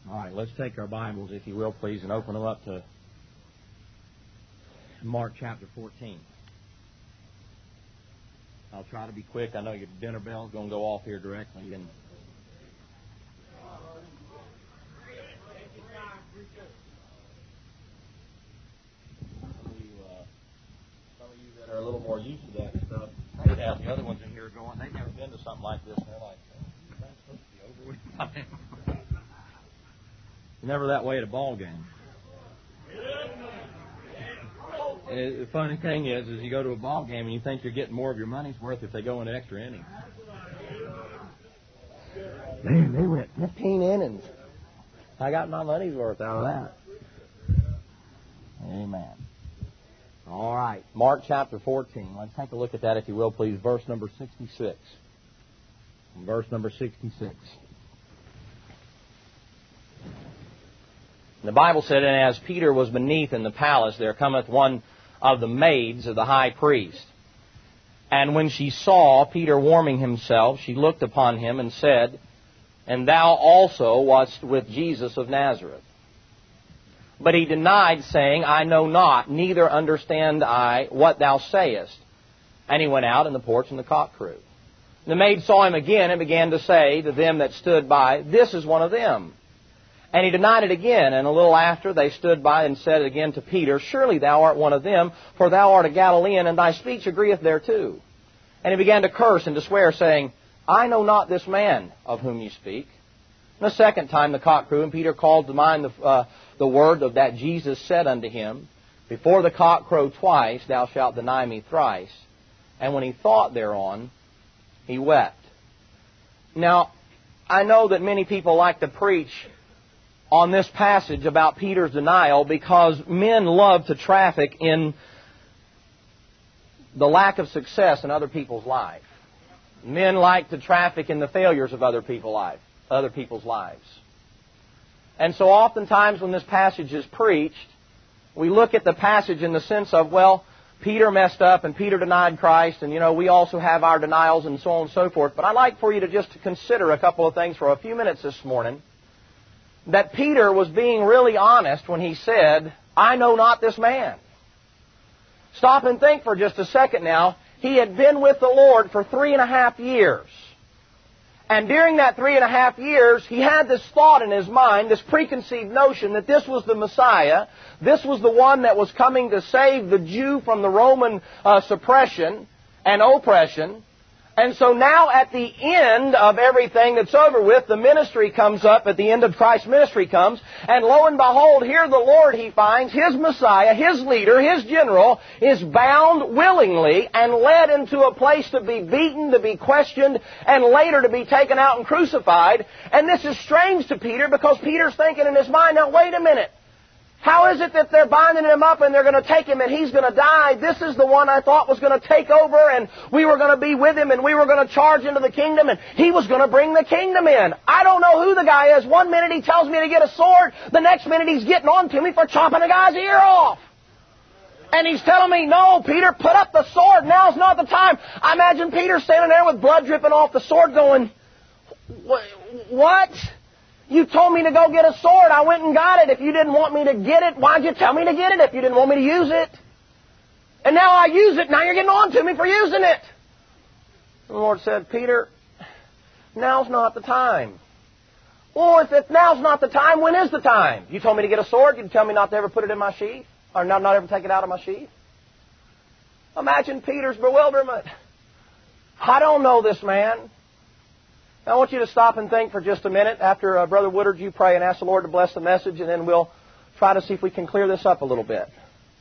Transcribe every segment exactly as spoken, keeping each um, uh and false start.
All right, let's take our Bibles, if you will, please, and open them up to Mark chapter fourteen. I'll try to be quick. I know your dinner bell's going to go off here directly. And some of you, uh, some of you that are a little more used to that stuff, I have the other ones in here going, they've never been to something like this, and they're like, oh, that's supposed to be over with by now. Never that way at a ball game. The funny thing is, is you go to a ball game and you think you're getting more of your money's worth if they go into extra innings. Man, they went fifteen innings. I got my money's worth out of that. Amen. All right, Mark chapter fourteen. Let's take a look at that, if you will, please. Verse number sixty-six. Verse number sixty-six. The Bible said, and as Peter was beneath in the palace, there cometh one of the maids of the high priest. And when she saw Peter warming himself, she looked upon him and said, and thou also wast with Jesus of Nazareth. But he denied, saying, I know not, neither understand I what thou sayest. And he went out, and the porch and the cock crew. The maid saw him again, and began to say to them that stood by, this is one of them. And he denied it again, and a little after they stood by and said again to Peter, surely thou art one of them, for thou art a Galilean, and thy speech agreeth thereto. And he began to curse and to swear, saying, I know not this man of whom you speak. And the second time the cock crew, and Peter called to mind the, uh, the word of that Jesus said unto him, before the cock crow twice, thou shalt deny me thrice. And when he thought thereon, he wept. Now, I know that many people like to preach on this passage about Peter's denial because men love to traffic in the lack of success in other people's lives. Men like to traffic in the failures of other people's life, other people's lives. And so oftentimes when this passage is preached, we look at the passage in the sense of, well, Peter messed up and Peter denied Christ, and, you know, we also have our denials and so on and so forth. But I'd like for you to just consider a couple of things for a few minutes this morning. That Peter was being really honest when he said, I know not this man. Stop and think for just a second now. He had been with the Lord for three and a half years. And during that three and a half years, he had this thought in his mind, this preconceived notion that this was the Messiah. This was the one that was coming to save the Jew from the Roman uh, suppression and oppression. And so now at the end of everything that's over with, the ministry comes up, at the end of Christ's ministry comes, and lo and behold, here the Lord he finds, his Messiah, his leader, his general, is bound willingly and led into a place to be beaten, to be questioned, and later to be taken out and crucified. And this is strange to Peter because Peter's thinking in his mind, now wait a minute. How is it that they're binding him up and they're going to take him and he's going to die? This is the one I thought was going to take over and we were going to be with him and we were going to charge into the kingdom and he was going to bring the kingdom in. I don't know who the guy is. One minute he tells me to get a sword. The next minute he's getting on to me for chopping a guy's ear off. And he's telling me, no, Peter, put up the sword. Now's not the time. I imagine Peter standing there with blood dripping off the sword going, what? You told me to go get a sword. I went and got it. If you didn't want me to get it, why'd you tell me to get it if you didn't want me to use it? And now I use it. Now you're getting on to me for using it. The Lord said, Peter, now's not the time. Well, if it, now's not the time, when is the time? You told me to get a sword. You tell me not to ever put it in my sheath. Or not, not ever take it out of my sheath. Imagine Peter's bewilderment. I don't know this man. Now, I want you to stop and think for just a minute. After uh, Brother Woodard, you pray and ask the Lord to bless the message, and then we'll try to see if we can clear this up a little bit.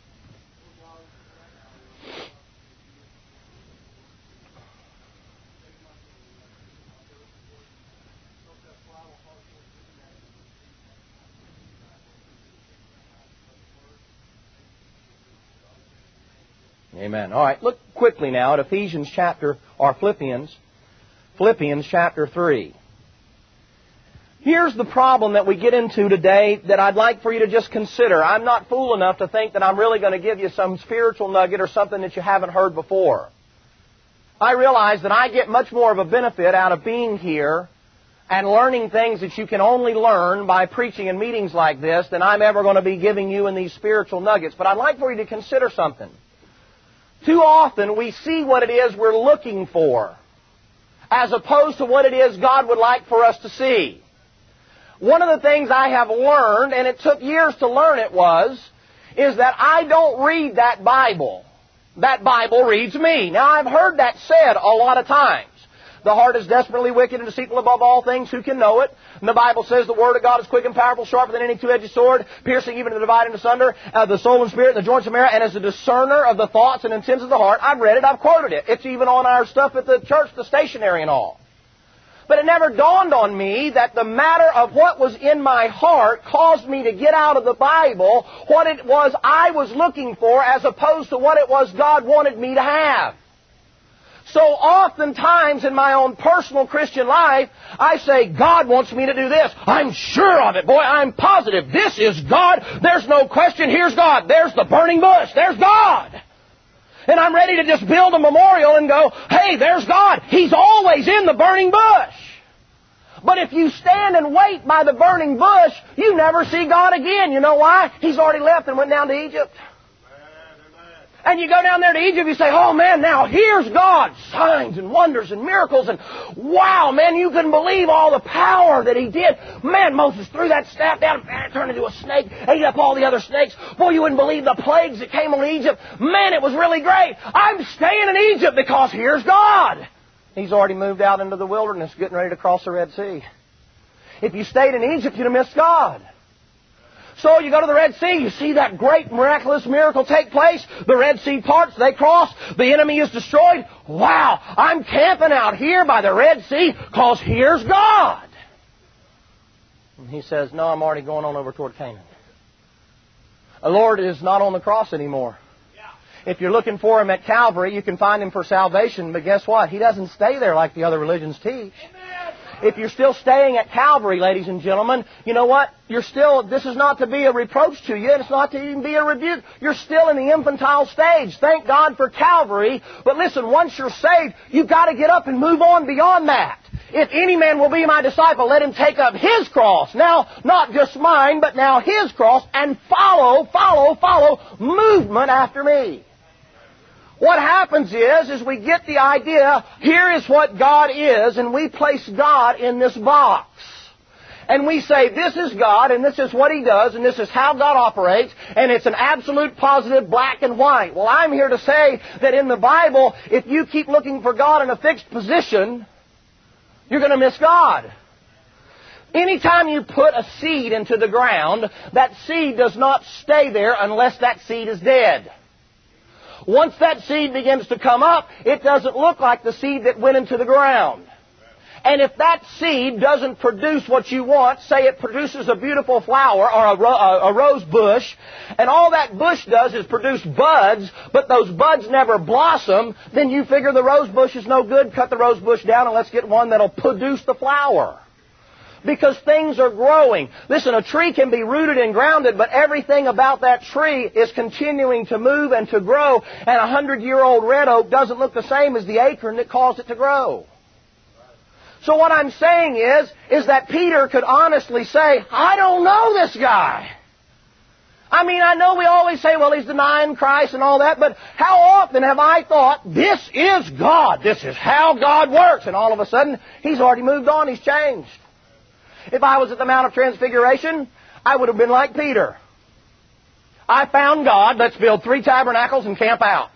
Amen. All right, look quickly now at Ephesians chapter, or Philippians, Philippians chapter three. Here's the problem that we get into today that I'd like for you to just consider. I'm not fool enough to think that I'm really going to give you some spiritual nugget or something that you haven't heard before. I realize that I get much more of a benefit out of being here and learning things that you can only learn by preaching in meetings like this than I'm ever going to be giving you in these spiritual nuggets. But I'd like for you to consider something. Too often we see what it is we're looking for, as opposed to what it is God would like for us to see. One of the things I have learned, and it took years to learn it, was, is that I don't read that Bible. That Bible reads me. Now, I've heard that said a lot of times. The heart is desperately wicked and deceitful above all things. Who can know it? And the Bible says the Word of God is quick and powerful, sharper than any two-edged sword, piercing even to the dividing asunder of the soul and spirit and the joints and marrow, and is a discerner of the thoughts and intents of the heart. I've read it. I've quoted it. It's even on our stuff at the church, the stationery and all. But it never dawned on me that the matter of what was in my heart caused me to get out of the Bible what it was I was looking for as opposed to what it was God wanted me to have. So oftentimes in my own personal Christian life, I say, God wants me to do this. I'm sure of it. Boy, I'm positive. This is God. There's no question. Here's God. There's the burning bush. There's God. And I'm ready to just build a memorial and go, hey, there's God. He's always in the burning bush. But if you stand and wait by the burning bush, you never see God again. You know why? He's already left and went down to Egypt. And you go down there to Egypt, you say, oh man, now here's God. Signs and wonders and miracles. And wow, man, you couldn't believe all the power that He did. Man, Moses threw that staff down and it turned into a snake, ate up all the other snakes. Boy, you wouldn't believe the plagues that came on Egypt. Man, it was really great. I'm staying in Egypt because here's God. He's already moved out into the wilderness, getting ready to cross the Red Sea. If you stayed in Egypt, you'd have missed God. So you go to the Red Sea, you see that great miraculous miracle take place. The Red Sea parts, they cross, the enemy is destroyed. Wow, I'm camping out here by the Red Sea because here's God. And He says, no, I'm already going on over toward Canaan. The Lord is not on the cross anymore. If you're looking for Him at Calvary, you can find Him for salvation, but guess what? He doesn't stay there like the other religions teach. If you're still staying at Calvary, ladies and gentlemen, you know what? You're still, this is not to be a reproach to you, and it's not to even be a rebuke. You're still in the infantile stage. Thank God for Calvary. But listen, once you're saved, you've got to get up and move on beyond that. If any man will be my disciple, let him take up his cross. Now, not just mine, but now his cross, and follow, follow, follow movement after me. What happens is, is we get the idea, here is what God is, and we place God in this box. And we say, this is God, and this is what He does, and this is how God operates, and it's an absolute positive black and white. Well, I'm here to say that in the Bible, if you keep looking for God in a fixed position, you're going to miss God. Anytime you put a seed into the ground, that seed does not stay there unless that seed is dead. Once that seed begins to come up, it doesn't look like the seed that went into the ground. And if that seed doesn't produce what you want, say it produces a beautiful flower or a, ro- a rose bush, and all that bush does is produce buds, but those buds never blossom, then you figure the rose bush is no good, cut the rose bush down and let's get one that'll produce the flower. Because things are growing. Listen, a tree can be rooted and grounded, but everything about that tree is continuing to move and to grow. And a hundred-year-old red oak doesn't look the same as the acorn that caused it to grow. So what I'm saying is, is that Peter could honestly say, I don't know this guy. I mean, I know we always say, well, he's denying Christ and all that, but how often have I thought, this is God, this is how God works, and all of a sudden, He's already moved on, He's changed. If I was at the Mount of Transfiguration, I would have been like Peter. I found God, let's build three tabernacles and camp out.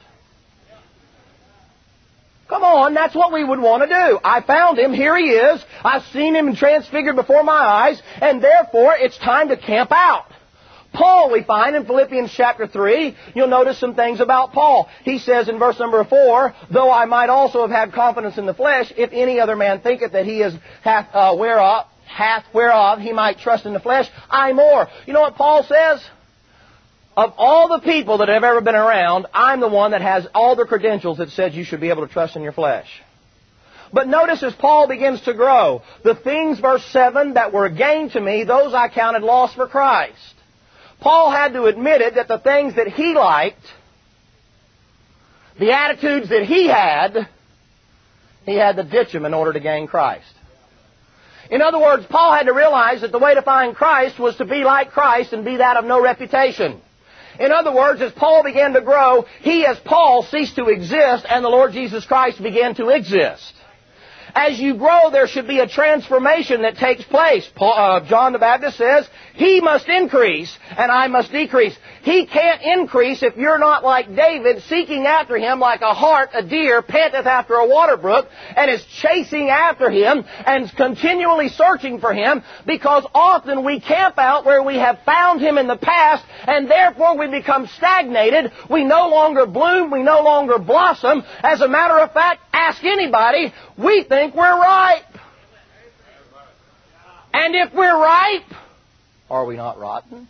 Come on, that's what we would want to do. I found Him, here He is, I've seen Him transfigured before my eyes, and therefore it's time to camp out. Paul, we find in Philippians chapter three, you'll notice some things about Paul. He says in verse number four, though I might also have had confidence in the flesh, if any other man thinketh that he is hath uh, whereof, hath whereof he might trust in the flesh, I more. You know what Paul says? Of all the people that have ever been around, I'm the one that has all the credentials that says you should be able to trust in your flesh. But notice as Paul begins to grow, the things, verse seven, that were gained to me, those I counted loss for Christ. Paul had to admit it that the things that he liked, the attitudes that he had, he had to ditch them in order to gain Christ. In other words, Paul had to realize that the way to find Christ was to be like Christ and be that of no reputation. In other words, as Paul began to grow, he as Paul ceased to exist and the Lord Jesus Christ began to exist. As you grow, there should be a transformation that takes place. Paul, uh, John the Baptist says, He must increase and I must decrease. He can't increase if you're not like David, seeking after Him like a hart, a deer, panteth after a water brook, and is chasing after Him and continually searching for Him, because often we camp out where we have found Him in the past, and therefore we become stagnated. We no longer bloom. We no longer blossom. As a matter of fact, ask anybody, we think we're ripe. And if we're ripe, are we not rotten?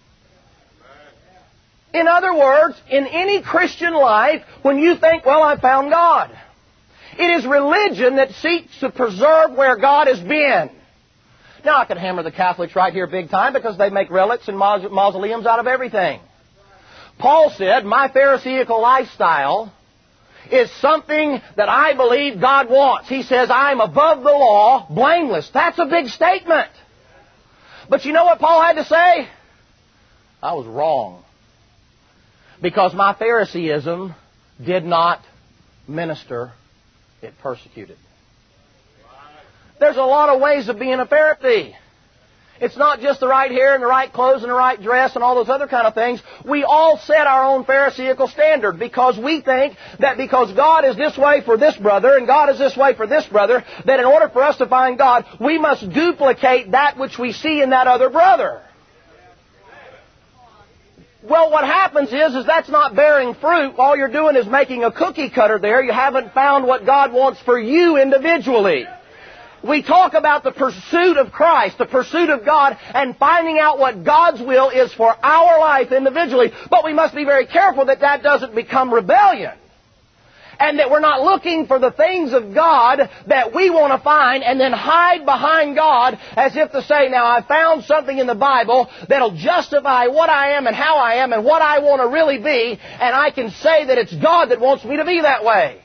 In other words, in any Christian life, when you think, well, I found God, it is religion that seeks to preserve where God has been. Now, I can hammer the Catholics right here big time because they make relics and mausoleums out of everything. Paul said, my Pharisaical lifestyle is something that I believe God wants. He says, I'm above the law, blameless. That's a big statement. But you know what Paul had to say? I was wrong. Because my Pharisaism did not minister, it persecuted. There's a lot of ways of being a Pharisee. It's not just the right hair and the right clothes and the right dress and all those other kind of things. We all set our own Pharisaical standard because we think that because God is this way for this brother and God is this way for this brother, that in order for us to find God, we must duplicate that which we see in that other brother. Well, what happens is, is that's not bearing fruit. All you're doing is making a cookie cutter there. You haven't found what God wants for you individually. We talk about the pursuit of Christ, the pursuit of God, and finding out what God's will is for our life individually. But we must be very careful that that doesn't become rebellion. And that we're not looking for the things of God that we want to find and then hide behind God as if to say, now I found something in the Bible that'll justify what I am and how I am and what I want to really be, and I can say that it's God that wants me to be that way.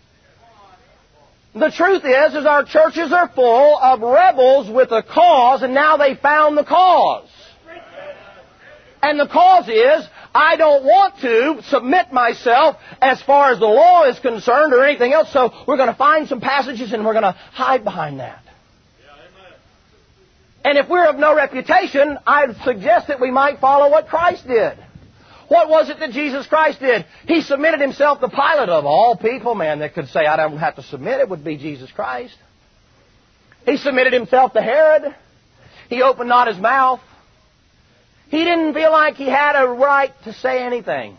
The truth is, is our churches are full of rebels with a cause, and now they found the cause. And the cause is, I don't want to submit myself as far as the law is concerned or anything else, so we're going to find some passages and we're going to hide behind that. And if we're of no reputation, I'd suggest that we might follow what Christ did. What was it that Jesus Christ did? He submitted Himself to Pilate. Of all people, man, that could say, I don't have to submit, it would be Jesus Christ. He submitted Himself to Herod. He opened not His mouth. He didn't feel like He had a right to say anything.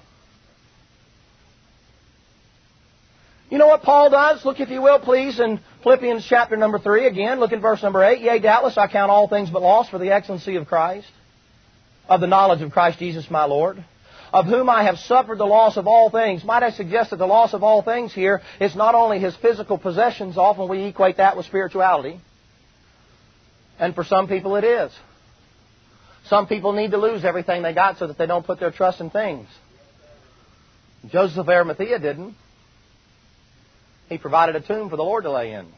You know what Paul does? Look, if you will, please, in Philippians chapter number three again. Look at verse number eight. Yea, doubtless I count all things but loss for the excellency of Christ, of the knowledge of Christ Jesus my Lord, of whom I have suffered the loss of all things. Might I suggest that the loss of all things here is not only his physical possessions. Often we equate that with spirituality. And for some people it is. Some people need to lose everything they got so that they don't put their trust in things. Joseph of Arimathea didn't. He provided a tomb for the Lord to lay in.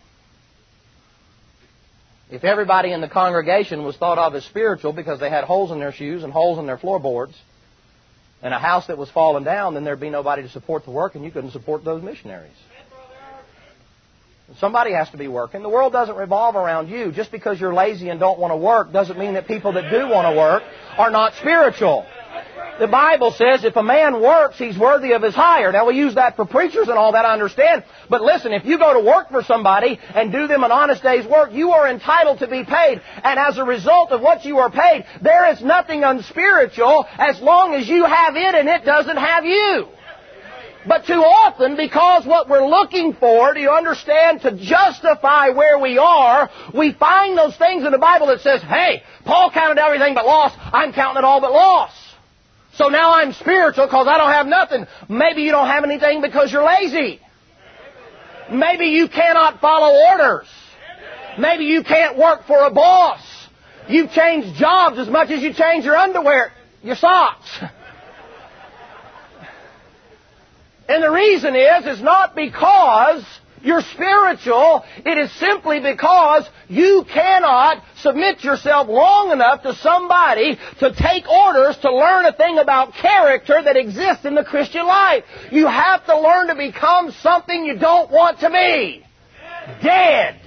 If everybody in the congregation was thought of as spiritual because they had holes in their shoes and holes in their floorboards, and a house that was falling down, then there'd be nobody to support the work, and you couldn't support those missionaries. Somebody has to be working. The world doesn't revolve around you. Just because you're lazy and don't want to work doesn't mean that people that do want to work are not spiritual. The Bible says if a man works, he's worthy of his hire. Now, we use that for preachers and all that, I understand. But listen, if you go to work for somebody and do them an honest day's work, you are entitled to be paid. And as a result of what you are paid, there is nothing unspiritual as long as you have it and it doesn't have you. But too often, because what we're looking for, do you understand, to justify where we are, we find those things in the Bible that says, hey, Paul counted everything but loss, I'm counting it all but loss. So now I'm spiritual because I don't have nothing. Maybe you don't have anything because you're lazy. Maybe you cannot follow orders. Maybe you can't work for a boss. You've changed jobs as much as you change your underwear, your socks. And the reason is, is not because you're spiritual, it is simply because you cannot submit yourself long enough to somebody to take orders to learn a thing about character that exists in the Christian life. You have to learn to become something you don't want to be. Dead.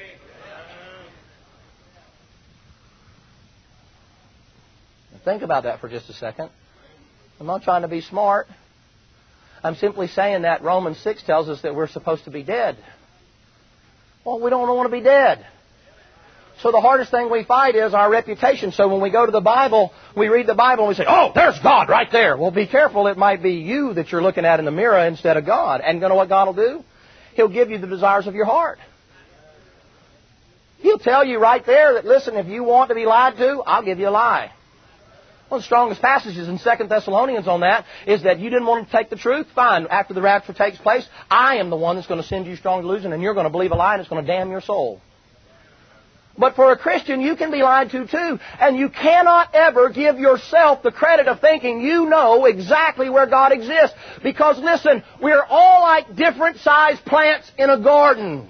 Think about that for just a second. I'm not trying to be smart. I'm simply saying that Romans six tells us that we're supposed to be dead. Well, we don't want to be dead. So the hardest thing we fight is our reputation. So when we go to the Bible, we read the Bible and we say, oh, there's God right there. Well, be careful. It might be you that you're looking at in the mirror instead of God. And you know what God will do? He'll give you the desires of your heart. He'll tell you right there that, listen, if you want to be lied to, I'll give you a lie. One of the strongest passages in Second Thessalonians on that is that you didn't want to take the truth. Fine. After the rapture takes place, I am the one that's going to send you strong delusion, and you're going to believe a lie, and it's going to damn your soul. But for a Christian, you can be lied to too. And you cannot ever give yourself the credit of thinking you know exactly where God exists. Because listen, we're all like different sized plants in a garden.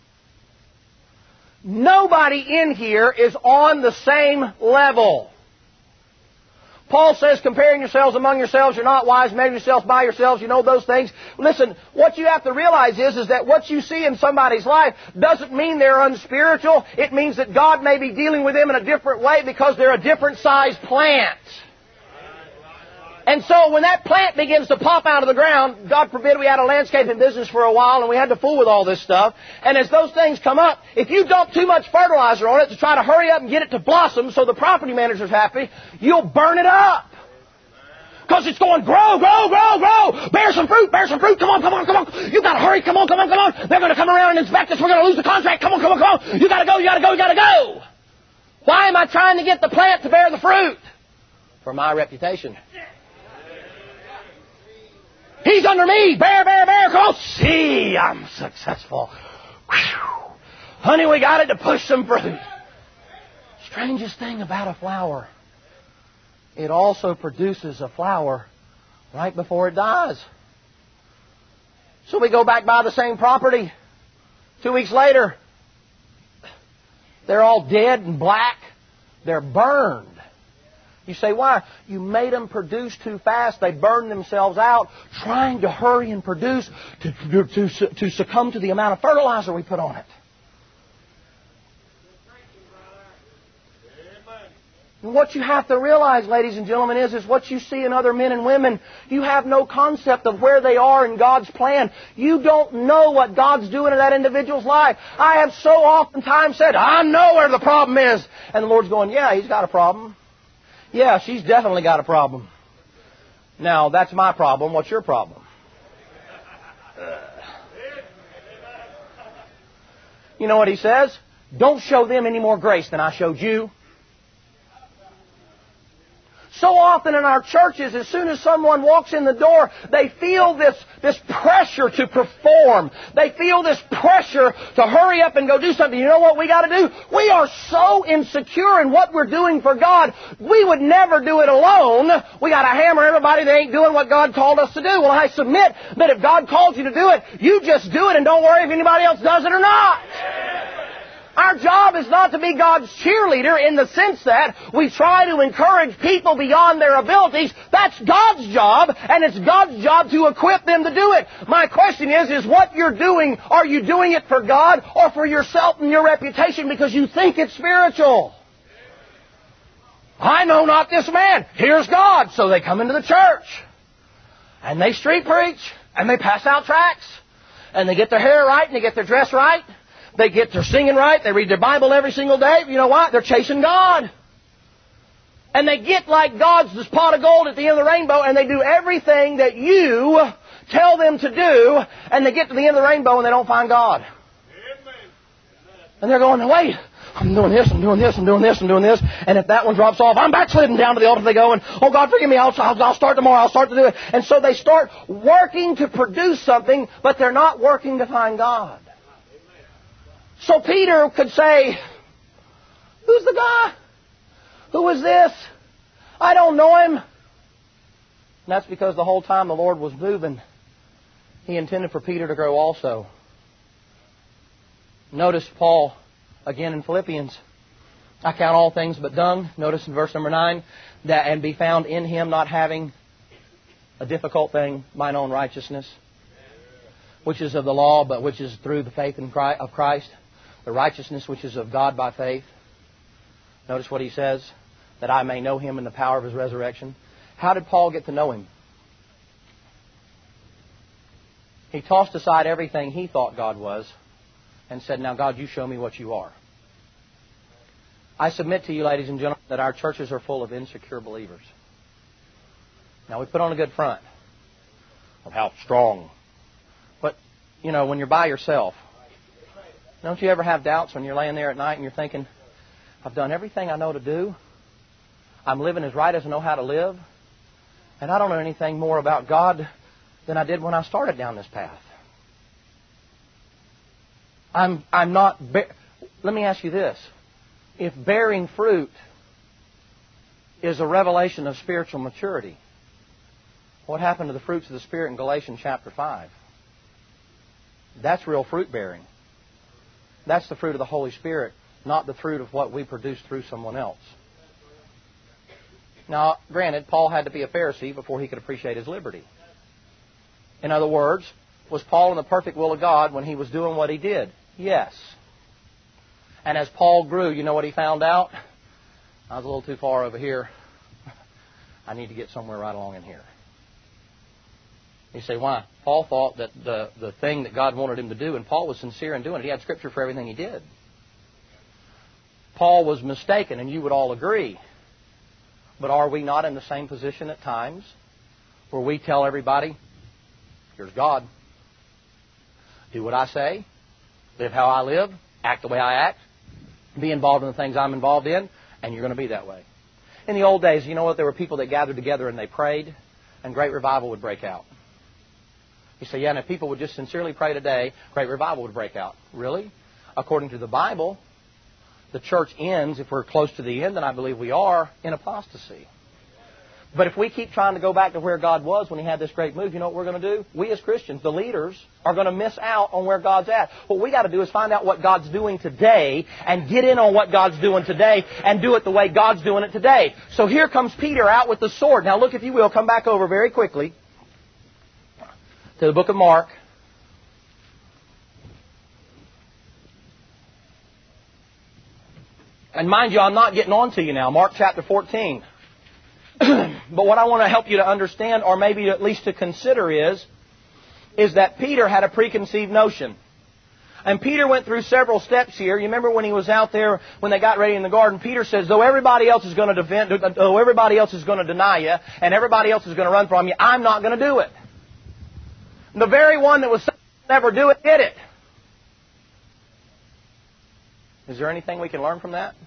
Nobody in here is on the same level. Paul says, comparing yourselves among yourselves, you're not wise, measure yourselves by yourselves, you know those things. Listen, what you have to realize is, is that what you see in somebody's life doesn't mean they're unspiritual. It means that God may be dealing with them in a different way because they're a different sized plant. And so when that plant begins to pop out of the ground, God forbid we had a landscaping business for a while and we had to fool with all this stuff. And as those things come up, if you dump too much fertilizer on it to try to hurry up and get it to blossom so the property manager's happy, you'll burn it up. Because it's going, grow, grow, grow, grow. Bear some fruit, bear some fruit. Come on, come on, come on. You got to hurry. Come on, come on, come on. They're going to come around and inspect us. We're going to lose the contract. Come on, come on, come on. You got to go, you got to go, you got to go. Why am I trying to get the plant to bear the fruit? For my reputation. He's under me. Bear, bear, bear. Come on. See, I'm successful. Whew. Honey, we got it to push some fruit. Strangest thing about a flower, it also produces a flower right before it dies. So we go back by the same property. Two weeks later, they're all dead and black. They're burned. You say, why? You made them produce too fast. They burned themselves out trying to hurry and produce to, to, to, to succumb to the amount of fertilizer we put on it. And what you have to realize, ladies and gentlemen, is, is what you see in other men and women, you have no concept of where they are in God's plan. You don't know what God's doing in that individual's life. I have so oftentimes said, I know where the problem is. And the Lord's going, yeah, He's got a problem. Yeah, she's definitely got a problem. Now, that's my problem. What's your problem? You know what He says? Don't show them any more grace than I showed you. So often in our churches, as soon as someone walks in the door, they feel this, this pressure to perform. They feel this pressure to hurry up and go do something. You know what we got to do? We are so insecure in what we're doing for God, we would never do it alone. We got to hammer everybody that ain't doing what God called us to do. Well, I submit that if God called you to do it, you just do it and don't worry if anybody else does it or not. Our job is not to be God's cheerleader in the sense that we try to encourage people beyond their abilities. That's God's job, and it's God's job to equip them to do it. My question is, is what you're doing, are you doing it for God or for yourself and your reputation because you think it's spiritual? I know not this man. Here's God. So they come into the church, and they street preach, and they pass out tracts, and they get their hair right, and they get their dress right. They get their singing right. They read their Bible every single day. You know what? They're chasing God. And they get like God's this pot of gold at the end of the rainbow, and they do everything that you tell them to do, and they get to the end of the rainbow and they don't find God. And they're going, wait, I'm doing this, I'm doing this, I'm doing this, I'm doing this. And if that one drops off, I'm backsliding down to the altar. They go, and oh, God, forgive me, I'll, I'll, I'll start tomorrow, I'll start to do it. And so they start working to produce something, but they're not working to find God. So Peter could say, who's the guy? Who is this? I don't know him. And that's because the whole time the Lord was moving, He intended for Peter to grow also. Notice Paul, again in Philippians, I count all things but dung. Notice in verse number nine, that and be found in Him, not having a difficult thing, mine own righteousness, which is of the law, but which is through the faith in Christ, of Christ, the righteousness which is of God by faith. Notice what he says, that I may know Him in the power of His resurrection. How did Paul get to know Him? He tossed aside everything he thought God was and said, now God, you show me what you are. I submit to you, ladies and gentlemen, that our churches are full of insecure believers. Now, we put on a good front of how strong. But, you know, when you're by yourself, don't you ever have doubts when you're laying there at night and you're thinking, I've done everything I know to do. I'm living as right as I know how to live. And I don't know anything more about God than I did when I started down this path. I'm, I'm not... Be- Let me ask you this. If bearing fruit is a revelation of spiritual maturity, what happened to the fruits of the Spirit in Galatians chapter five? That's real fruit bearing. That's the fruit of the Holy Spirit, not the fruit of what we produce through someone else. Now, granted, Paul had to be a Pharisee before he could appreciate his liberty. In other words, was Paul in the perfect will of God when he was doing what he did? Yes. And as Paul grew, you know what he found out? I was a little too far over here. I need to get somewhere right along in here. You say, why? Paul thought that the, the thing that God wanted him to do, and Paul was sincere in doing it. He had Scripture for everything he did. Paul was mistaken, and you would all agree. But are we not in the same position at times where we tell everybody, here's God. Do what I say. Live how I live. Act the way I act. Be involved in the things I'm involved in. And you're going to be that way. In the old days, you know what? There were people that gathered together and they prayed. And great revival would break out. You say, yeah, and if people would just sincerely pray today, great revival would break out. Really? According to the Bible, the church ends, if we're close to the end, and I believe we are, in apostasy. But if we keep trying to go back to where God was when He had this great move, you know what we're going to do? We as Christians, the leaders, are going to miss out on where God's at. What we got to do is find out what God's doing today and get in on what God's doing today and do it the way God's doing it today. So here comes Peter out with the sword. Now look, if you will, come back over very quickly to the book of Mark. And mind you, I'm not getting on to you now. Mark chapter fourteen. But what I want to help you to understand, or maybe at least to consider, is, is that Peter had a preconceived notion. And Peter went through several steps here. You remember when he was out there, when they got ready in the garden, Peter says, though everybody else is going to defend, though everybody else is going to deny you, and everybody else is going to run from you, I'm not going to do it. The very one that was saying never do it, did it. Is there anything we can learn from that?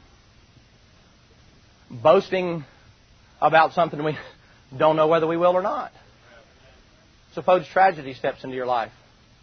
Boasting about something we don't know whether we will or not. Suppose tragedy steps into your life.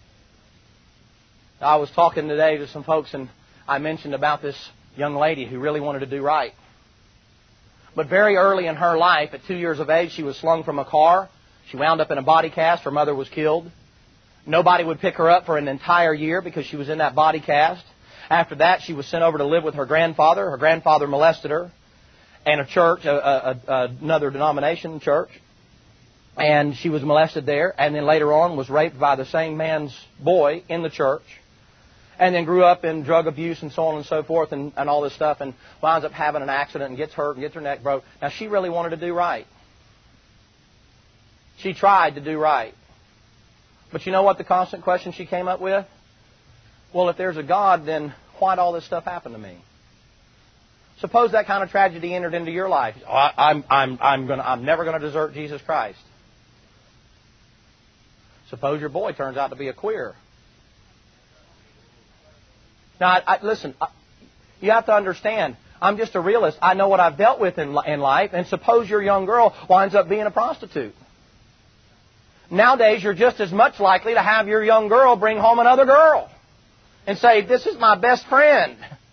I was talking today to some folks and I mentioned about this young lady who really wanted to do right. But very early in her life, at two years of age, she was slung from a car. She wound up in a body cast. Her mother was killed. Nobody would pick her up for an entire year because she was in that body cast. After that, she was sent over to live with her grandfather. Her grandfather molested her. And a church, a, a, a, another denomination church. And she was molested there. And then later on was raped by the same man's boy in the church. And then grew up in drug abuse and so on and so forth and, and all this stuff. And winds up having an accident and gets hurt and gets her neck broke. Now she really wanted to do right. She tried to do right. But you know what the constant question she came up with? Well, if there's a God, then why'd all this stuff happen to me? Suppose that kind of tragedy entered into your life. Oh, I, I'm, I'm, I'm, gonna, I'm never going to desert Jesus Christ. Suppose your boy turns out to be a queer. Now, I, I, listen, I, you have to understand, I'm just a realist. I know what I've dealt with in, in life. And suppose your young girl winds up being a prostitute. Nowadays, you're just as much likely to have your young girl bring home another girl and say, this is my best friend.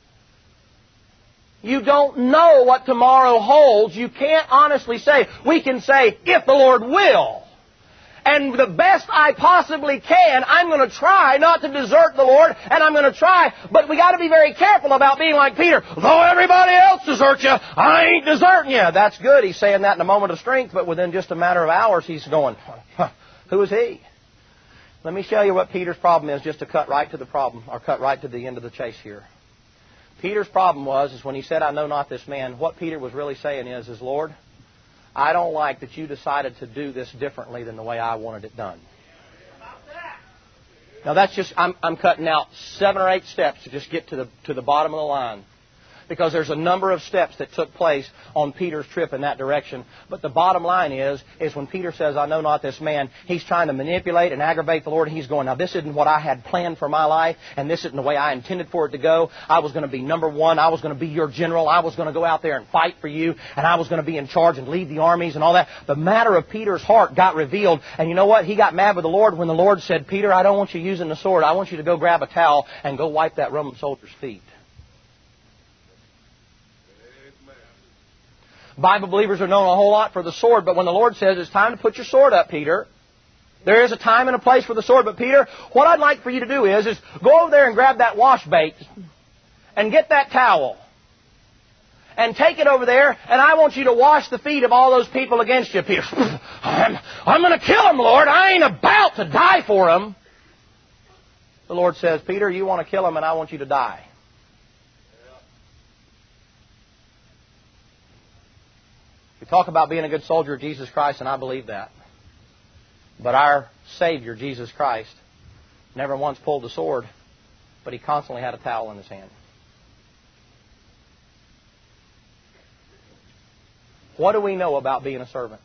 You don't know what tomorrow holds. You can't honestly say. We can say, if the Lord will. and the best I possibly can, I'm going to try not to desert the Lord, and I'm going to try, but we got to be very careful about being like Peter. Though everybody else deserts you, I ain't deserting you. That's good. He's saying that in a moment of strength, but within just a matter of hours, he's going, huh, who is he? Let me show you what Peter's problem is, just to cut right to the problem, or cut right to the end of the chase here. Peter's problem was, is when he said, I know not this man, what Peter was really saying is, is Lord, I don't like that you decided to do this differently than the way I wanted it done. Now that's just, I'm, I'm cutting out seven or eight steps to just get to the, to the bottom of the line. Because there's a number of steps that took place on Peter's trip in that direction. But the bottom line is, is when Peter says, I know not this man, he's trying to manipulate and aggravate the Lord. And he's going, now this isn't what I had planned for my life, and this isn't the way I intended for it to go. I was going to be number one. I was going to be your general. I was going to go out there and fight for you, and I was going to be in charge and lead the armies and all that. The matter of Peter's heart got revealed. And you know what? He got mad with the Lord when the Lord said, Peter, I don't want you using the sword. I want you to go grab a towel and go wipe that Roman soldier's feet. Bible believers are known a whole lot for the sword, but when the Lord says it's time to put your sword up, Peter, there is a time and a place for the sword. But Peter, what I'd like for you to do is, is go over there and grab that wash bait and get that towel and take it over there, and I want you to wash the feet of all those people against you, Peter. I'm, I'm going to kill them, Lord. I ain't about to die for them. The Lord says, Peter, you want to kill them, and I want you to die. We talk about being a good soldier of Jesus Christ, and I believe that. But our Savior, Jesus Christ, never once pulled the sword, but He constantly had a towel in His hand. What do we know about being a servant?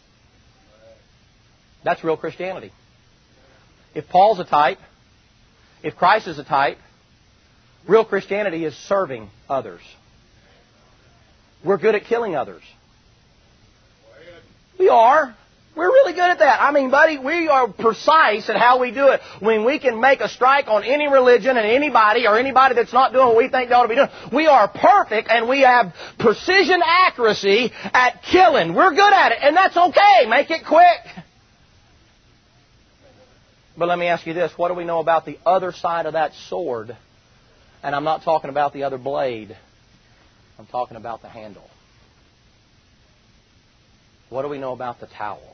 That's real Christianity. If Paul's a type, if Christ is a type, real Christianity is serving others. We're good at killing others. We are. We're really good at that. I mean, buddy, we are precise at how we do it. When we can make a strike on any religion and anybody or anybody that's not doing what we think they ought to be doing, we are perfect and we have precision accuracy at killing. We're good at it, and that's okay. Make it quick. But let me ask you this. What do we know about the other side of that sword? And I'm not talking about the other blade. I'm talking about the handle. What do we know about the towel?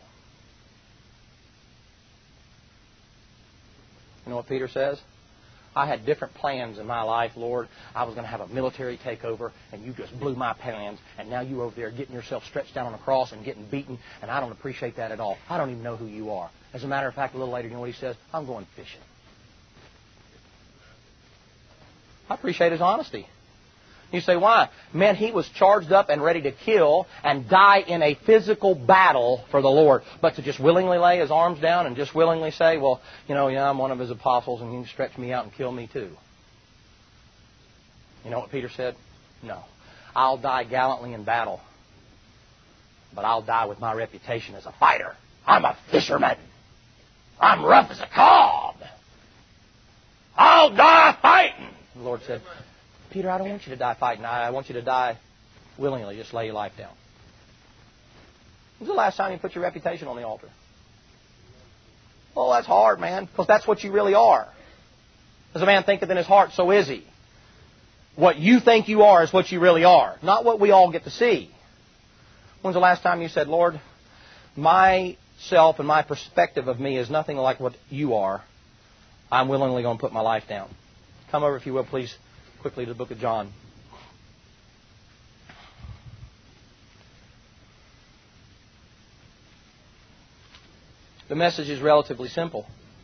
You know what Peter says? I had different plans in my life, Lord. I was going to have a military takeover, and you just blew my plans, and now you're over there getting yourself stretched out on a cross and getting beaten, and I don't appreciate that at all. I don't even know who you are. As a matter of fact, a little later, you know what he says? I'm going fishing. I appreciate his honesty. You say, why? Man, he was charged up and ready to kill and die in a physical battle for the Lord. But to just willingly lay his arms down and just willingly say, well, you know, yeah, I'm one of his apostles and you can stretch me out and kill me too. You know what Peter said? No. I'll die gallantly in battle, but I'll die with my reputation as a fighter. I'm a fisherman. I'm rough as a cob. I'll die fighting. The Lord said, Peter, I don't want you to die fighting. I want you to die willingly. Just lay your life down. When's the last time you put your reputation on the altar? Oh, that's hard, man, because that's what you really are. As a man thinketh in his heart, so is he. What you think you are is what you really are, not what we all get to see. When's the last time you said, Lord, myself and my perspective of me is nothing like what you are. I'm willingly going to put my life down. Come over, if you will, please, quickly to the book of John. The message is relatively simple.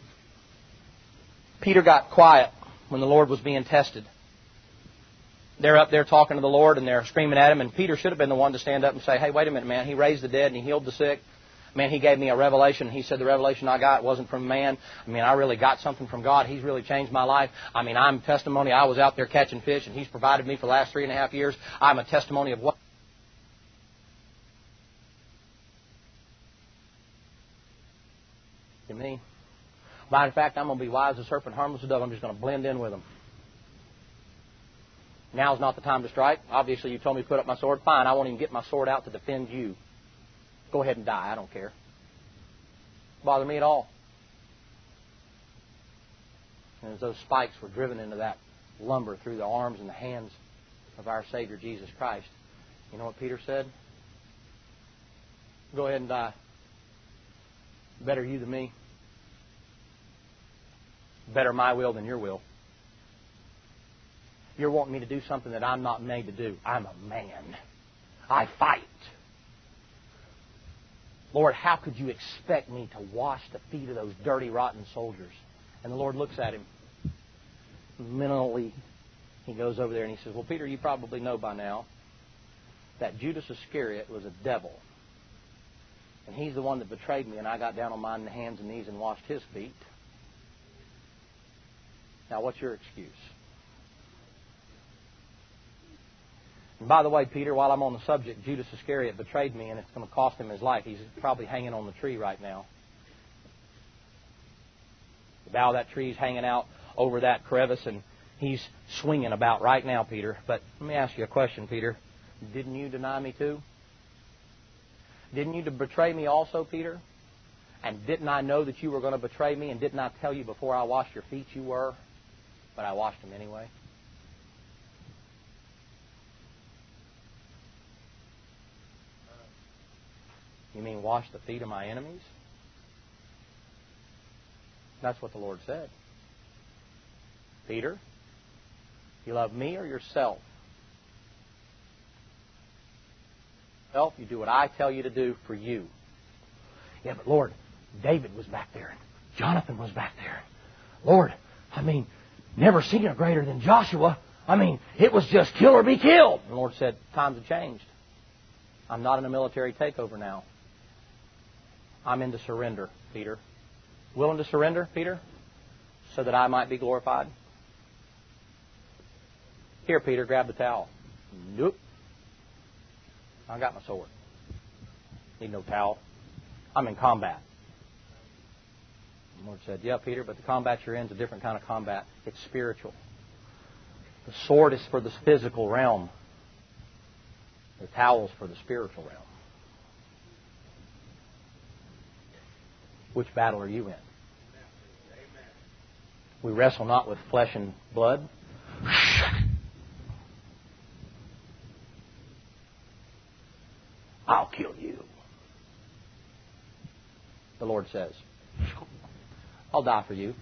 Peter got quiet when the Lord was being tested. They're up there talking to the Lord and they're screaming at him, and Peter should have been the one to stand up and say, hey, wait a minute, man, he raised the dead and he healed the sick. Man, he gave me a revelation. He said the revelation I got wasn't from man. I mean, I really got something from God. He's really changed my life. I mean, I'm testimony. I was out there catching fish, and He's provided me for the last three and a half years. I'm a testimony of what to me. Matter of fact, I'm going to be wise as a serpent, harmless as a dove. I'm just going to blend in with them. Now's not the time to strike. Obviously, you told me to put up my sword. Fine, I won't even get my sword out to defend you. Go ahead and die. I don't care. bother me at all. And as those spikes were driven into that lumber through the arms and the hands of our Savior Jesus Christ, you know what Peter said? Go ahead and die. Better you than me. Better my will than your will. You're wanting me to do something that I'm not made to do. I'm a man. I fight. Lord, how could you expect me to wash the feet of those dirty, rotten soldiers? And the Lord looks at him. Mentally, he goes over there and he says, well, Peter, you probably know by now that Judas Iscariot was a devil. And he's the one that betrayed me, and I got down on my hands and knees and washed his feet. Now, what's your excuse? And by the way, Peter, while I'm on the subject, Judas Iscariot betrayed me, and it's going to cost him his life. He's probably hanging on the tree right now. The bough of that tree's hanging out over that crevice, and he's swinging about right now, Peter. But let me ask you a question, Peter. Didn't you deny me too? Didn't you betray me also, Peter? And didn't I know that you were going to betray me? And didn't I tell you before I washed your feet you were? But I washed them anyway. You mean wash the feet of my enemies? That's what the Lord said. Peter, you love me or yourself? Self, you do what I tell you to do for you. Yeah, but Lord, David was back there. And Jonathan was back there. Lord, I mean, never seen a greater than Joshua. I mean, it was just kill or be killed. And the Lord said, times have changed. I'm not in a military takeover now. I'm into surrender, Peter. Willing to surrender, Peter? So that I might be glorified? Here, Peter, grab the towel. Nope. I got my sword. Need no towel. I'm in combat. The Lord said, yeah, Peter, but the combat you're in is a different kind of combat. It's spiritual. The sword is for the physical realm. The towel is for the spiritual realm. Which battle are you in? We wrestle not with flesh and blood. I'll kill you. The Lord says, I'll die for you.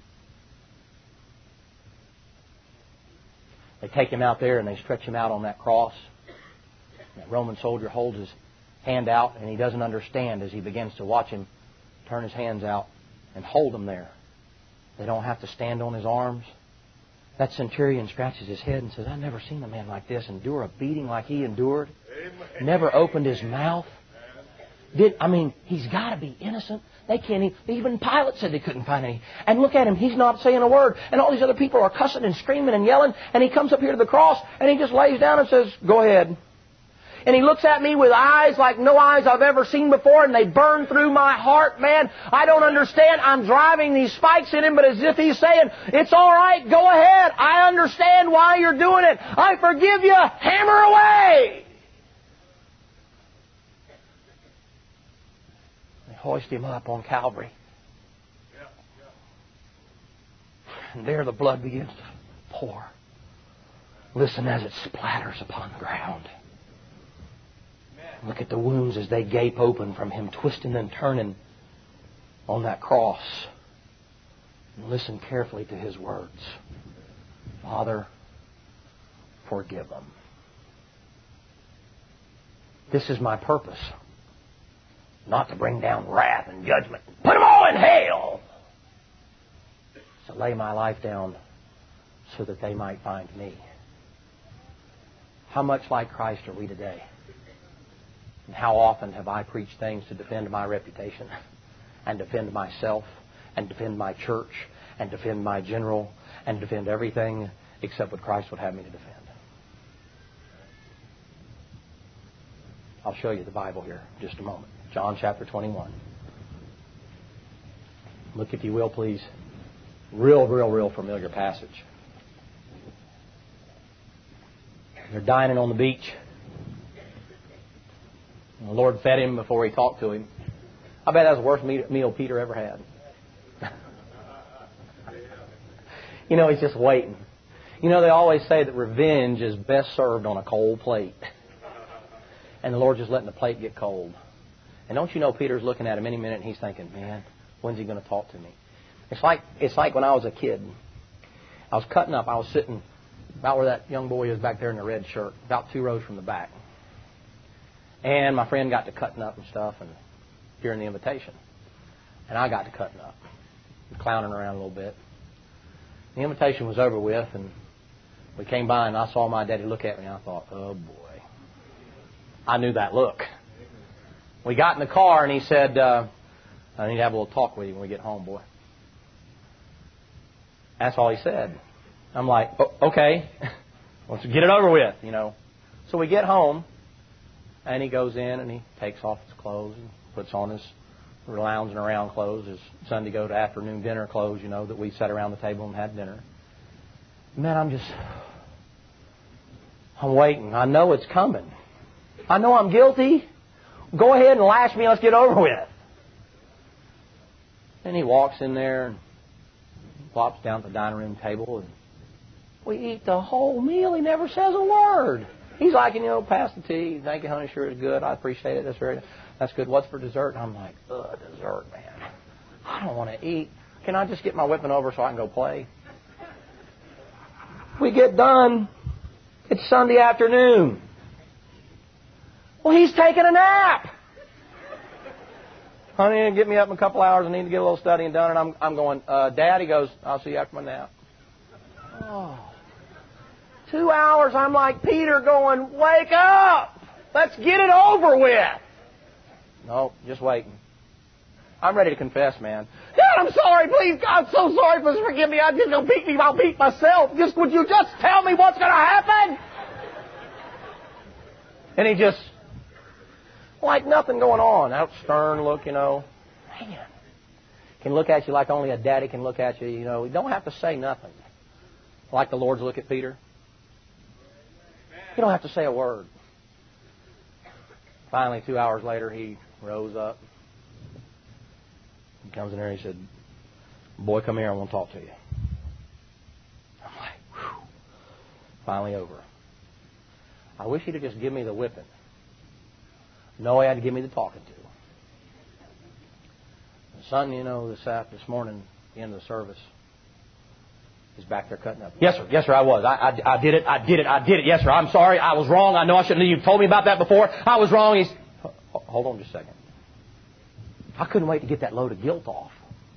They take him out there and they stretch him out on that cross. That Roman soldier holds his hand out and he doesn't understand as he begins to watch him turn his hands out and hold him there. They don't have to stand on his arms. That centurion scratches his head and says, I've never seen a man like this endure a beating like he endured. Amen. Never opened his mouth. Did I mean, he's got to be innocent. They can't even, even Pilate said they couldn't find any. And look at him, he's not saying a word. And all these other people are cussing and screaming and yelling. And he comes up here to the cross and he just lays down and says, go ahead. And he looks at me with eyes like no eyes I've ever seen before, and they burn through my heart, man. I don't understand. I'm driving these spikes in him, but as if he's saying, it's all right, go ahead. I understand why you're doing it. I forgive you. Hammer away. They hoist him up on Calvary. And there the blood begins to pour. Listen as it splatters upon the ground. Look at the wounds as they gape open from him twisting and turning on that cross. And listen carefully to his words. Father, forgive them. This is my purpose. Not to bring down wrath and judgment. Put them all in hell! To lay my life down so that they might find me. How much like Christ are we today? And how often have I preached things to defend my reputation and defend myself and defend my church and defend my general and defend everything except what Christ would have me to defend? I'll show you the Bible here in just a moment. John chapter twenty-one. Look, if you will, please. Real, real, real familiar passage. They're dining on the beach. The Lord fed him before He talked to him. I bet that was the worst meal Peter ever had. You know, he's just waiting. You know, they always say that revenge is best served on a cold plate. And the Lord's just letting the plate get cold. And don't you know Peter's looking at him any minute and he's thinking, man, when's he going to talk to me? It's like it's like when I was a kid. I was cutting up. I was sitting about where that young boy is back there in the red shirt, about two rows from the back. And my friend got to cutting up and stuff and hearing the invitation. And I got to cutting up and clowning around a little bit. The invitation was over with, and we came by, and I saw my daddy look at me, and I thought, oh, boy. I knew that look. We got in the car, and he said, uh, I need to have a little talk with you when we get home, boy. That's all he said. I'm like, oh, okay, let's get it over with, you know. So we get home, and he goes in, and he takes off his clothes and puts on his lounging around clothes, his Sunday go to afternoon dinner clothes, you know, that we sat around the table and had dinner. Man, I'm just, I'm waiting. I know it's coming. I know I'm guilty. Go ahead and lash me. Let's get over with. And he walks in there and plops down at the dining room table, and we eat the whole meal. He never says a word. He's like, you know, pass the tea. Thank you, honey. Sure is good. I appreciate it. That's very, that's good. What's for dessert? And I'm like, ugh, dessert, man. I don't want to eat. Can I just get my whipping over so I can go play? We get done. It's Sunday afternoon. Well, he's taking a nap. Honey, get me up in a couple hours. I need to get a little studying done. And I'm, I'm going, uh, Dad, he goes, I'll see you after my nap. Oh. Two hours, I'm like Peter going, wake up! Let's get it over with! No, just waiting. I'm ready to confess, man. Dad, I'm sorry, please, God, so sorry, please forgive me. I didn't know beat me, I'll beat myself. Just, would you just tell me what's going to happen? And he just, like nothing going on. That stern look, you know. Man, can look at you like only a daddy can look at you, you know. You don't have to say nothing. Like the Lord's look at Peter. You don't have to say a word. Finally, two hours later, he rose up. He comes in there and he said, boy, come here, I want to talk to you. I'm like, whew. Finally over. I wish he'd have just given me the whipping. No, he had to give me the talking to. And son, you know, this after this morning, at the end of the service, he's back there cutting up. Yes, sir. Yes, sir, I was. I, I, I did it. I did it. I did it. Yes, sir. I'm sorry. I was wrong. I know I shouldn't have. You've told me about that before. I was wrong. He's... Hold on just a second. I couldn't wait to get that load of guilt off.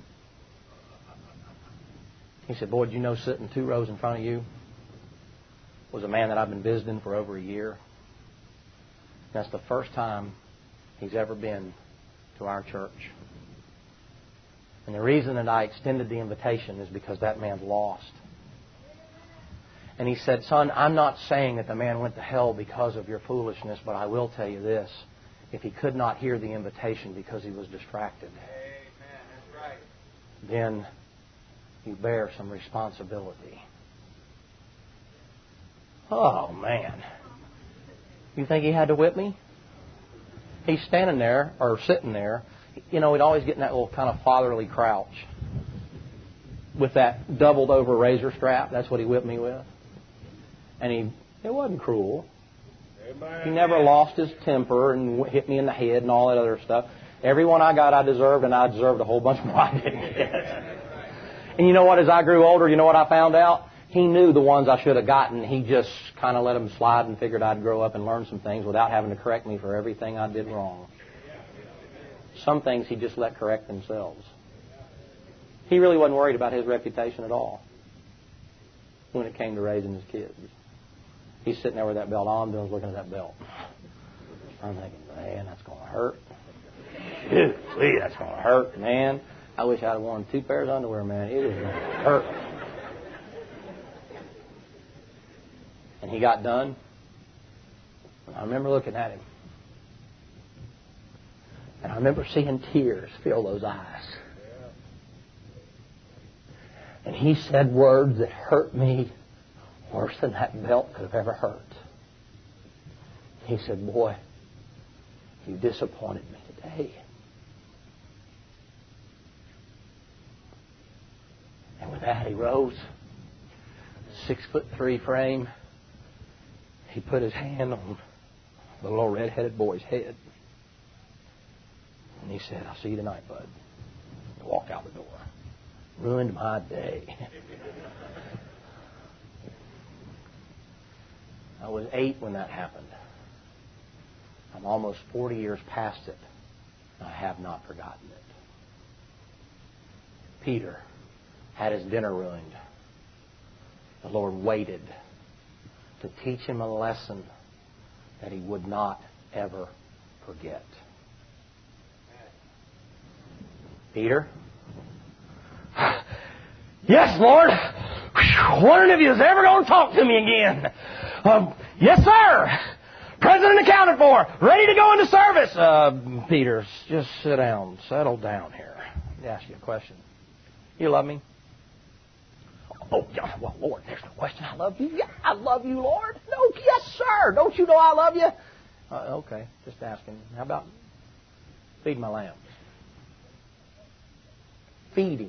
He said, boy, did you know sitting two rows in front of you was a man that I've been visiting for over a year? That's the first time he's ever been to our church. And the reason that I extended the invitation is because that man's lost. And he said, son, I'm not saying that the man went to hell because of your foolishness, but I will tell you this. If he could not hear the invitation because he was distracted, amen, that's right, then you bear some responsibility. Oh, man. You think he had to whip me? He's standing there, or sitting there. You know, he'd always get in that little kind of fatherly crouch with that doubled over razor strap. That's what he whipped me with. And he, it wasn't cruel. He never lost his temper and hit me in the head and all that other stuff. Every one I got I deserved, and I deserved a whole bunch more I didn't get. And you know what? As I grew older, you know what I found out? He knew the ones I should have gotten. He just kind of let them slide and figured I'd grow up and learn some things without having to correct me for everything I did wrong. Some things he just let correct themselves. He really wasn't worried about his reputation at all when it came to raising his kids. He's sitting there with that belt. All I'm doing is looking at that belt. I'm thinking, man, that's going to hurt. Gee, that's going to hurt, man. I wish I'd have worn two pairs of underwear, man. It is going to hurt. And he got done. I remember looking at him. And I remember seeing tears fill those eyes. And he said words that hurt me worse than that belt could have ever hurt. He said, boy, you disappointed me today. that, he rose. Six foot three frame. He put his hand on the little red-headed boy's head. And he said, I'll see you tonight, bud. And walked out the door. Ruined my day. I was eight when that happened. I'm almost forty years past it. I have not forgotten it. Peter had his dinner ruined. The Lord waited to teach him a lesson that he would not ever forget. Peter? Yes, Lord. Wondering if you was ever going to talk to me again. Um, yes, sir. President accounted for. Ready to go into service. Uh, Peter, just sit down. Settle down here. Let me ask you a question. You love me? Oh, yeah. Well, Lord, there's no question. I love you. Yeah, I love you, Lord. No, yes, sir. Don't you know I love you? Uh, okay, just asking. How about feed my lambs? Feeding.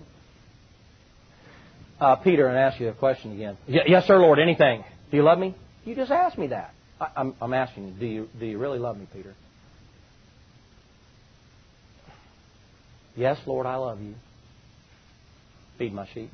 Uh, Peter, and ask you a question again. Y- yes, sir, Lord. Anything. Do you love me? You just asked me that. I, I'm, I'm asking you. Do you do you really love me, Peter? Yes, Lord, I love you. Feed my sheep.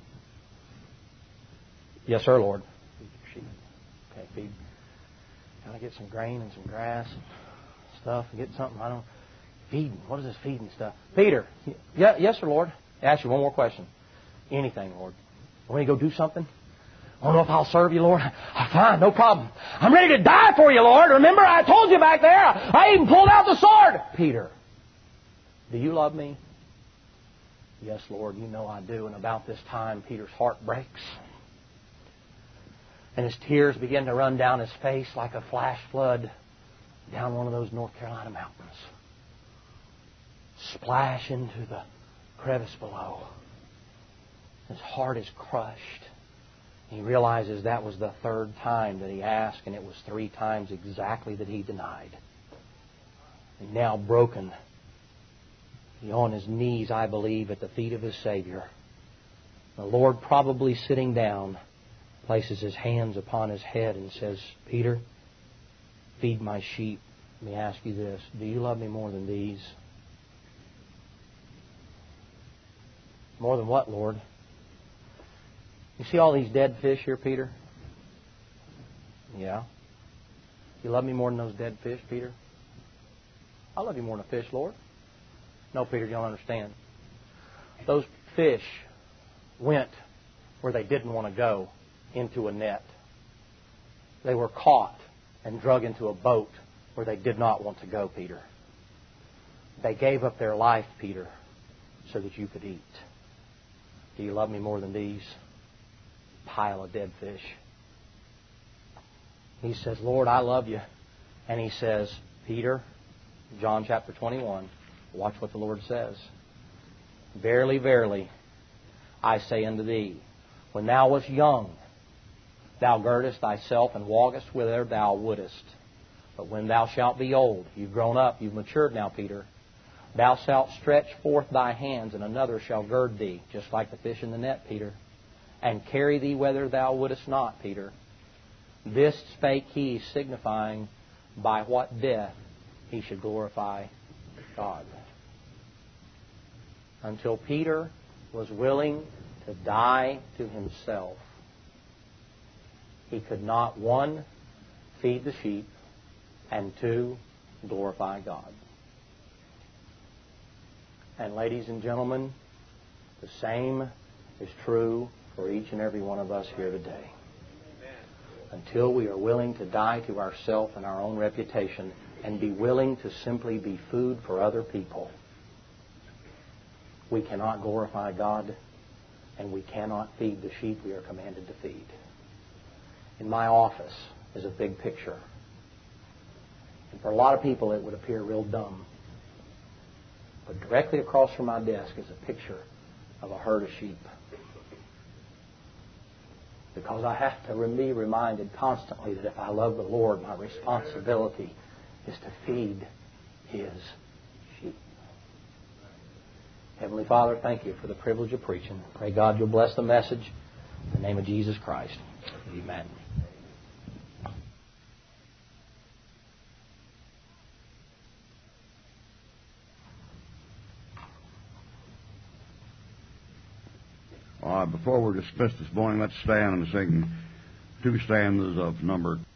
Yes, sir, Lord. Feed your sheep. Okay, feed. Gotta get some grain and some grass and stuff and get something. I don't. Feeding. What is this feeding stuff? Peter. Yeah, yes, sir, Lord. Ask you one more question. Anything, Lord. Want me to go do something? I don't know if I'll serve you, Lord. Oh, fine, no problem. I'm ready to die for you, Lord. Remember, I told you back there. I even pulled out the sword. Peter, do you love me? Yes, Lord, you know I do. And about this time, Peter's heart breaks. And his tears begin to run down his face like a flash flood down one of those North Carolina mountains. Splash into the crevice below. His heart is crushed. He realizes that was the third time that he asked, and it was three times exactly that he denied. And now broken, he on his knees, I believe, at the feet of his Savior. The Lord, probably sitting down, places his hands upon his head and says, Peter, feed my sheep. Let me ask you this. Do you love me more than these? More than what, Lord? You see all these dead fish here, Peter? Yeah. You love me more than those dead fish, Peter? I love you more than a fish, Lord. No, Peter, you don't understand. Those fish went where they didn't want to go, into a net. They were caught and drug into a boat where they did not want to go, Peter. They gave up their life, Peter, so that you could eat. Do you love me more than these? Pile of dead fish. He says, Lord, I love you. And he says, Peter, John chapter twenty-one, watch what the Lord says. Verily, verily, I say unto thee, when thou wast young, thou girdest thyself and walkest whither thou wouldest. But when thou shalt be old, you've grown up, you've matured now, Peter, thou shalt stretch forth thy hands, and another shall gird thee, just like the fish in the net, Peter, and carry thee whither thou wouldest not, Peter. This spake he, signifying by what death he should glorify God. Until Peter was willing to die to himself, he could not, one, feed the sheep, and two, glorify God. And ladies and gentlemen, the same is true for each and every one of us here today. Until we are willing to die to ourselves and our own reputation and be willing to simply be food for other people, we cannot glorify God and we cannot feed the sheep we are commanded to feed. In my office is a big picture. And for a lot of people it would appear real dumb. But directly across from my desk is a picture of a herd of sheep. Because I have to be reminded constantly that if I love the Lord, my responsibility is to feed His sheep. Heavenly Father, thank you for the privilege of preaching. Pray, God, you'll bless the message. In the name of Jesus Christ. Amen. All right, before we're dismissed this morning, let's stand and sing two stanzas of number